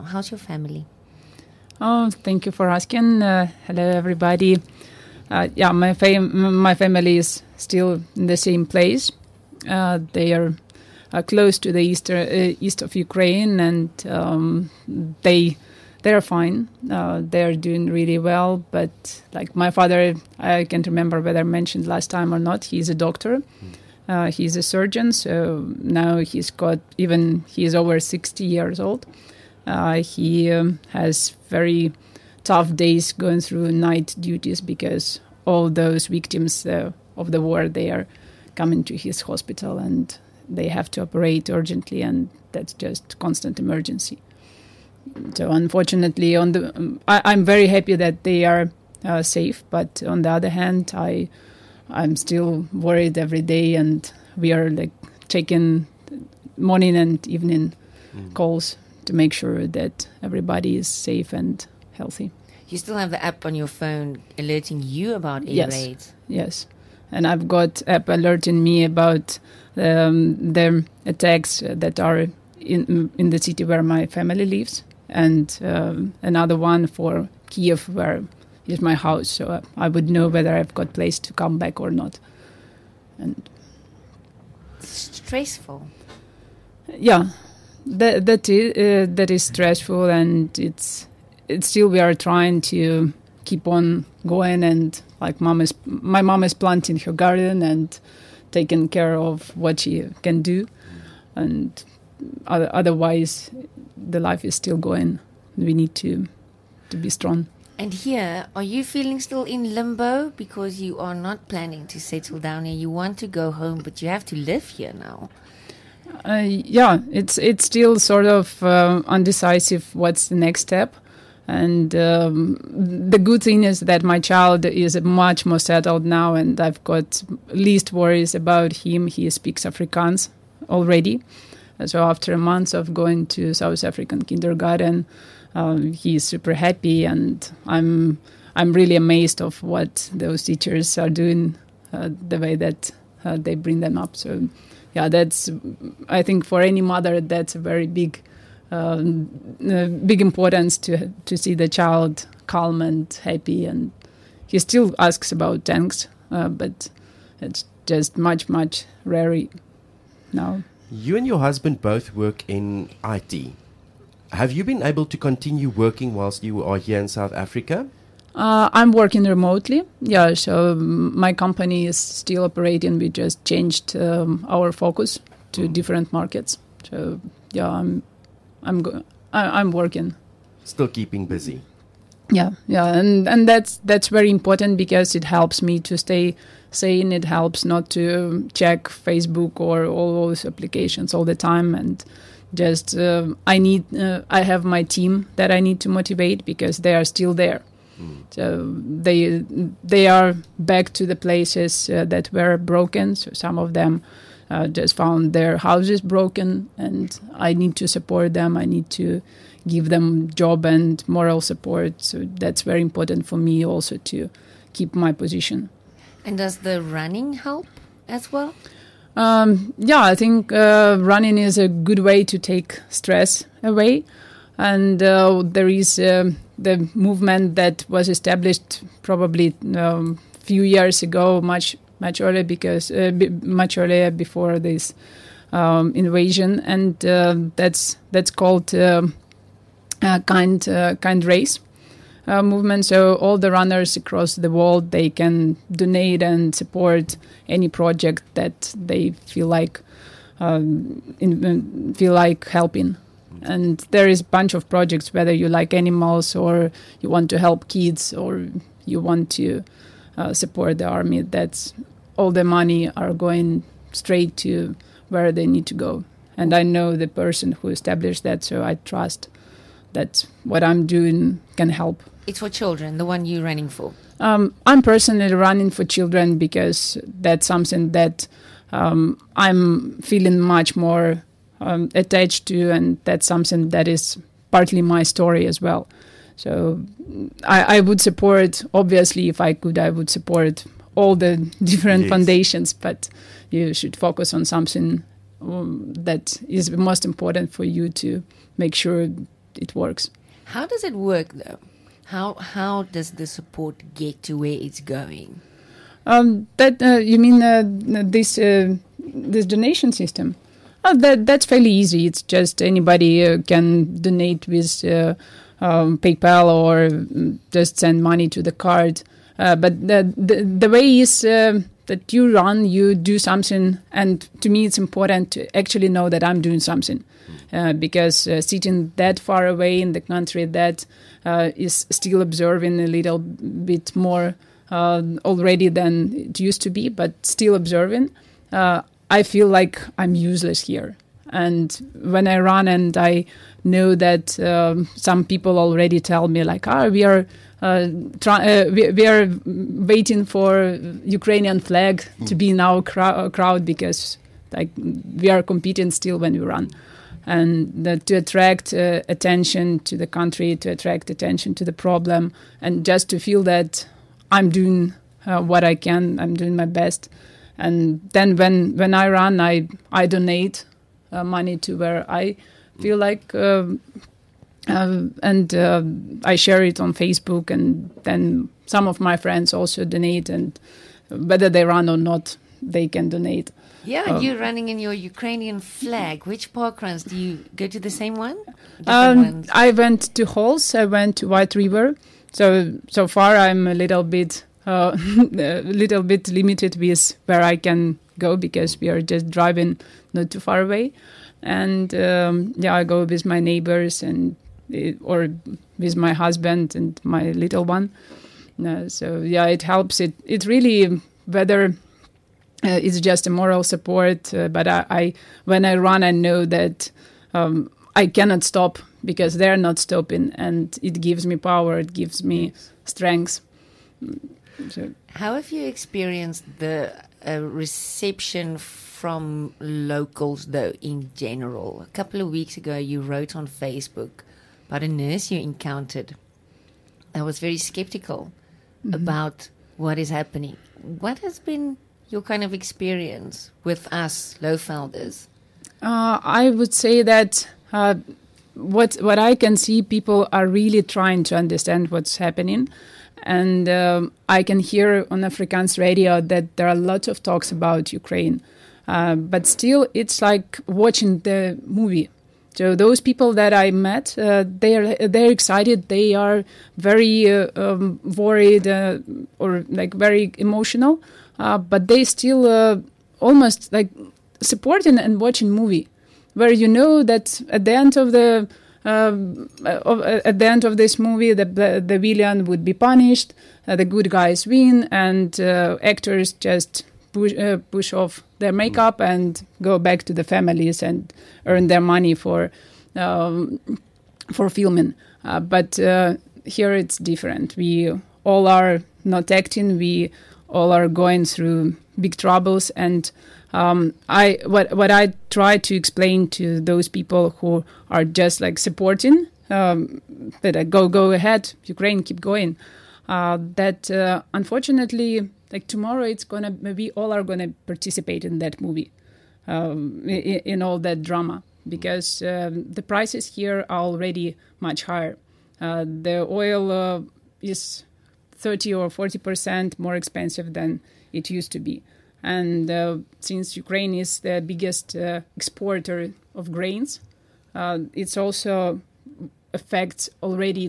How's your family? Oh, thank you for asking. Hello, everybody. Yeah, my family is still in the same place. They are close to the east of Ukraine, and they are fine. They are doing really well. But like my father, I can't remember whether I mentioned last time or not. He's a doctor. He's a surgeon. So now he is over 60 years old. He has very tough days going through night duties because all those victims of the war, they are coming to his hospital and they have to operate urgently, and that's just constant emergency. So unfortunately, I'm very happy that they are safe, but on the other hand, I'm still worried every day, and we are like checking morning and evening calls to make sure that everybody is safe and healthy. You still have the app on your phone alerting you about air raids? Yes. And I've got app alerting me about the attacks that are in the city where my family lives, and another one for Kiev, where is my house, so I would know whether I've got place to come back or not. And stressful. Yeah, that is stressful, and it's still we are trying to keep on going, and like my mom is planting her garden and taking care of what she can do, and otherwise the life is still going. We need to be strong. And here, are you feeling still in limbo because you are not planning to settle down here? You want to go home, but you have to live here now. Yeah, it's still sort of undecisive what's the next step. And the good thing is that my child is much more settled now, and I've got least worries about him. He speaks Afrikaans already. So after a month of going to South African kindergarten, he's super happy, and I'm really amazed of what those teachers are doing, the way that they bring them up. So yeah, I think for any mother, that's a very big importance to see the child calm and happy. And he still asks about tanks, but it's just much, much rarer now. You and your husband both work in IT. Have you been able to continue working whilst you are here in South Africa? I'm working remotely. Yeah, so my company is still operating. We just changed our focus to different markets. So yeah, I'm working. Still keeping busy. Yeah, and that's very important because it helps me to stay sane. It helps not to check Facebook or all those applications all the time, and just I have my team that I need to motivate because they are still there. So they are back to the places that were broken. So some of them just found their houses broken, and I need to support them. I need to give them job and moral support. So that's very important for me also to keep my position. And does the running help as well? Yeah, I think running is a good way to take stress away. And there is the movement that was established probably a few years ago, much earlier much earlier before this invasion, and that's called kind race movement. So all the runners across the world, they can donate and support any project that they feel like helping. And there is a bunch of projects, whether you like animals or you want to help kids or you want to support the army. That's all the money are going straight to where they need to go. And I know the person who established that, so I trust that what I'm doing can help. It's for children, the one you're running for? I'm personally running for children because that's something that I'm feeling much more attached to, and that's something that is partly my story as well. So I would support, obviously, if I could, I would support all the different foundations, but you should focus on something that is most important for you to make sure it works. How does it work, though? How does the support get to where it's going? You mean this donation system? That's fairly easy. It's just anybody can donate with PayPal or just send money to the card. But the way is that you do something, and to me it's important to actually know that I'm doing something, because sitting that far away in the country that is still observing a little bit more already than it used to be, but still observing, I feel like I'm useless here. And when I run and I know that some people already tell me like, we are waiting for Ukrainian flag to be in our crowd because like we are competing still when we run. And to attract attention to the country, to attract attention to the problem, and just to feel that I'm doing what I can, I'm doing my best. And then when I run, I donate money to where I feel like, and I share it on Facebook, and then some of my friends also donate, and whether they run or not, they can donate. Yeah, you're running in your Ukrainian flag. Which park runs? Do you go to the same one? Ones? I went to Halls. I went to White River. So far, I'm a little bit limited with where I can go because we are just driving not too far away. And I go with my neighbors or with my husband and my little one. It helps. It really, whether it's just a moral support, but I when I run, I know that I cannot stop because they're not stopping, and it gives me power. It gives me strength. So. How have you experienced the reception from locals, though, in general? A couple of weeks ago, you wrote on Facebook about a nurse you encountered that was very skeptical about what is happening. What has been your kind of experience with us, Lowvelders? I would say that what I can see, people are really trying to understand what's happening. And I can hear on Afrikaans radio that there are lots of talks about Ukraine. But still, it's like watching the movie. So those people that I met, they're excited. They are very worried or like very emotional. But they still almost like supporting and watching movie, where you know that at the end of the at the end of this movie, the villain would be punished, the good guys win, and actors just push off their makeup and go back to the families and earn their money for filming. But here it's different. We all are not acting. We all are going through big troubles, and what I try to explain to those people who are just like supporting, that go ahead, Ukraine, keep going. That unfortunately, like tomorrow, we all are gonna participate in that movie, in all that drama, because the prices here are already much higher. The oil is 30 or 40% more expensive than it used to be. And since Ukraine is the biggest exporter of grains, it's also affects already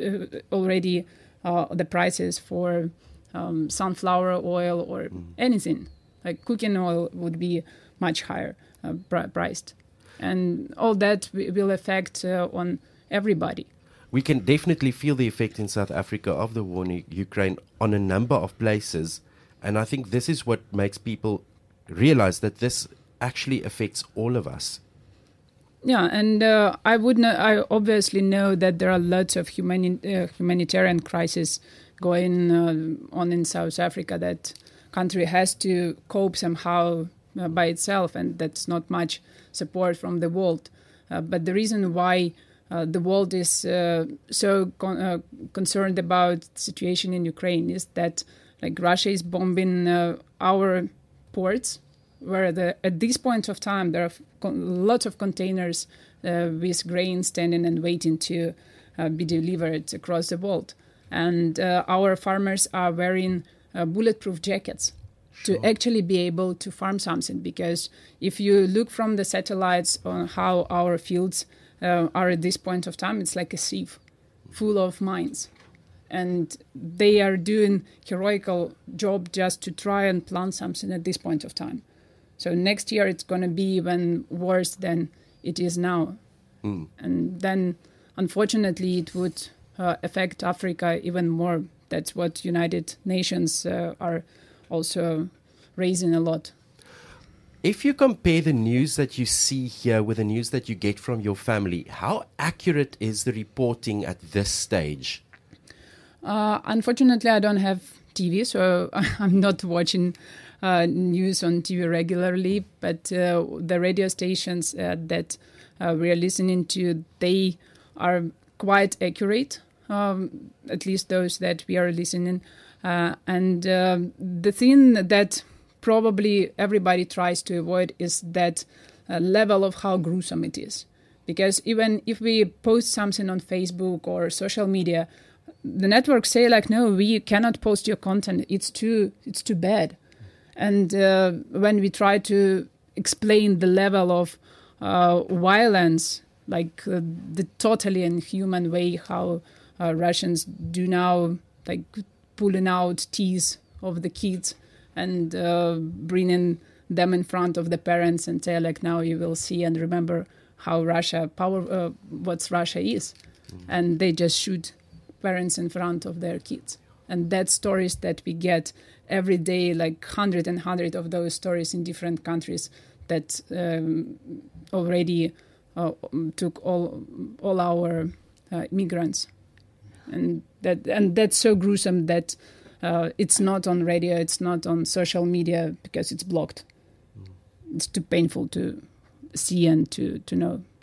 the prices for sunflower oil or anything. Like cooking oil would be much higher priced. And all that will affect on everybody. We can definitely feel the effect in South Africa of the war in Ukraine on a number of places. And I think this is what makes people realize that this actually affects all of us. Yeah, and I obviously know that there are lots of humanitarian crises going on in South Africa, that country has to cope somehow by itself, and that's not much support from the world. But the reason why the world is so concerned about the situation in Ukraine is that like Russia is bombing our ports, where at this point of time there are lots of containers with grain standing and waiting to be delivered across the world. And our farmers are wearing bulletproof jackets to actually be able to farm something. Because if you look from the satellites on how our fields are at this point of time, it's like a sieve full of mines. And they are doing heroical job just to try and plant something at this point of time. So next year it's going to be even worse than it is now. And then, unfortunately, it would affect Africa even more. That's what United Nations are also raising a lot. If you compare the news that you see here with the news that you get from your family, how accurate is the reporting at this stage? Unfortunately, I don't have TV, so I'm not watching news on TV regularly. But the radio stations that we are listening to, they are quite accurate, at least those that we are listening. And the thing that probably everybody tries to avoid is that level of how gruesome it is. Because even if we post something on Facebook or social media, the networks say like, no, we cannot post your content. It's too bad. And when we try to explain the level of violence, like the totally inhuman way how Russians do now, like pulling out teeth of the kids and bringing them in front of the parents and say like, now you will see and remember how what Russia is. And they just shoot parents in front of their kids. And that's stories that we get every day, like hundred of those stories in different countries that already took all our migrants. And that's so gruesome that it's not on radio, it's not on social media because it's blocked. It's too painful to see and to know.